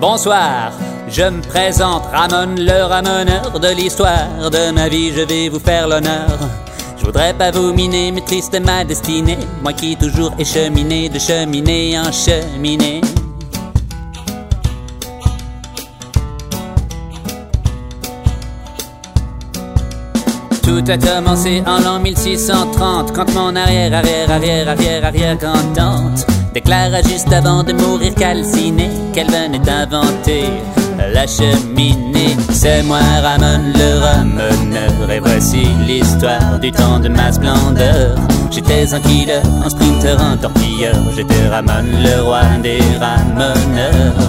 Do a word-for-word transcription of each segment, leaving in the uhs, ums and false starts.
Bonsoir, je me présente Ramon, le ramoneur de l'histoire de ma vie, je vais vous faire l'honneur. Je voudrais pas vous miner, mais triste est ma destinée, moi qui toujours ai cheminé de cheminée en cheminée. Tout a commencé en l'an mille six cent trente, quand mon arrière, arrière, arrière, arrière, arrière grand-tante déclara juste avant de mourir calcinée qu'elle venait d'inventer la cheminée. C'est moi Ramon le ramoneur, et voici l'histoire du temps de ma splendeur. J'étais un killer, un sprinter, un torpilleur, j'étais Ramon le roi des ramoneurs.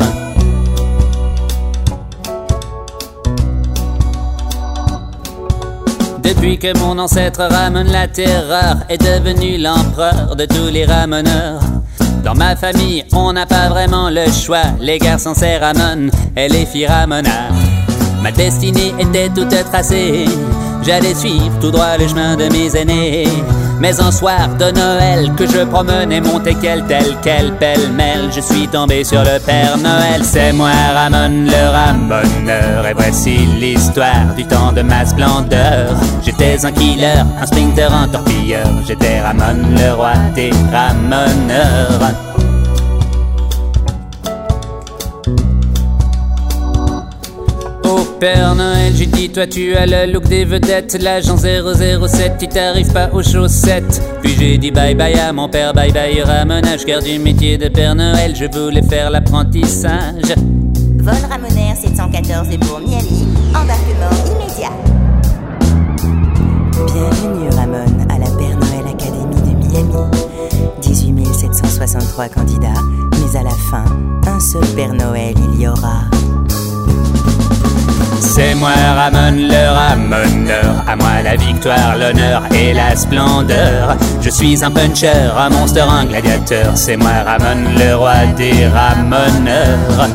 Depuis que mon ancêtre Ramon la Terreur est devenu l'empereur de tous les ramoneurs, dans ma famille, on n'a pas vraiment le choix. Les garçons c'est Ramon et les filles ramoneurs. Ma destinée était toute tracée, j'allais suivre tout droit le chemin de mes aînés. Mais un soir de Noël que je promenais mon teckel tel quel pêle-mêle, je suis tombé sur le Père Noël. C'est moi Ramon le ramoneur, et voici l'histoire du temps de ma splendeur. J'étais un killer, un sprinter, un torpilleur, j'étais Ramon le roi des ramoneurs. Au Père Noël, j'ai dit toi tu as le look des vedettes, l'agent zéro zéro sept, tu t'arrives pas aux chaussettes. Puis j'ai dit bye bye à mon père, bye bye ramonage, car du métier de Père Noël, je voulais faire l'apprentissage. Vol Ramonair sept cent quatorze de pour Miami, embarquement immédiat. Bienvenue Ramon à la Père Noël Academy de Miami. dix-huit mille sept cent soixante-trois candidats, mais à la fin, un seul Père Noël il y aura. C'est moi Ramon le ramoneur, à moi la victoire, l'honneur et la splendeur. Je suis un puncher, un monstre, un gladiateur, c'est moi Ramon le roi des ramoneurs.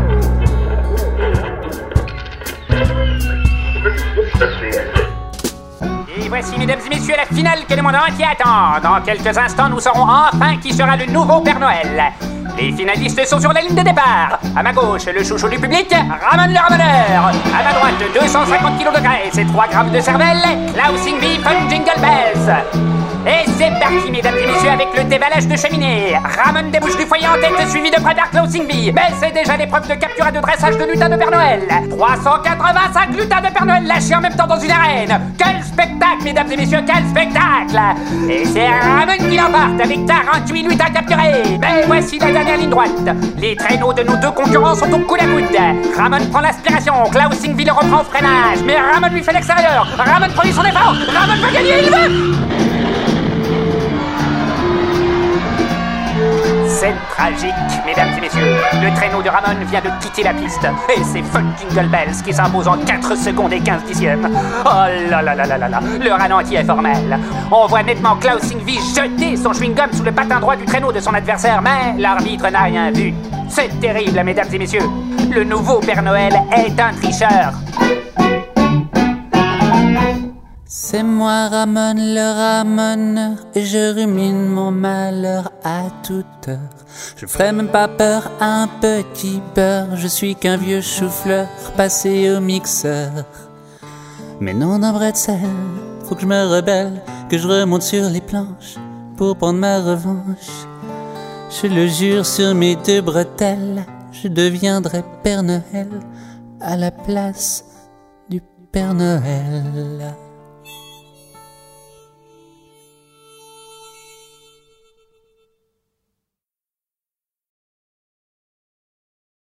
Et voici mesdames et messieurs la finale que le monde entier attend. Dans quelques instants nous saurons enfin qui sera le nouveau Père Noël. Les finalistes sont sur la ligne de départ. À ma gauche, le chouchou du public, Ramon le ramoneur. À ma droite, deux cent cinquante kilos de graisse et trois grammes de cervelle, Klaus Ingvi von Jingle Bells. Et c'est parti, mesdames et messieurs, avec le déballage de cheminée. Ramon débouche du foyer en tête, suivi de près par Klaus Ingvi. Mais c'est déjà l'épreuve de capture et de dressage de lutins de Père Noël. trois cent quatre-vingt-cinq lutins de Père Noël lâchés en même temps dans une arène. Quel spectacle, mesdames et messieurs, quel spectacle! Et c'est Ramon qui l'emporte avec quarante-huit lutins capturés. Mais voici la dernière ligne droite. Les traîneaux de nos deux concurrents sont au coude à coude. Ramon prend l'aspiration, Klaus Ingvi le reprend au freinage. Mais Ramon lui fait l'extérieur. Ramon produit son effort. Ramon va gagner, il veut! C'est tragique, mesdames et messieurs. Le traîneau de Ramon vient de quitter la piste. Et c'est Fun Jingle Bells qui s'impose en quatre secondes et quinze dixièmes. Oh là là là là là là. Le ralenti est formel. On voit nettement Klaus Ingvi jeter son chewing-gum sous le patin droit du traîneau de son adversaire, mais l'arbitre n'a rien vu. C'est terrible, mesdames et messieurs. Le nouveau Père Noël est un tricheur. C'est moi Ramon le ramoneur, et je rumine mon malheur à toute heure. Je ferai même pas peur à un petit beurre, je suis qu'un vieux chou-fleur passé au mixeur. Mais non d'un bretzel, faut que je me rebelle, que je remonte sur les planches pour prendre ma revanche. Je le jure sur mes deux bretelles, je deviendrai Père Noël à la place du Père Noël.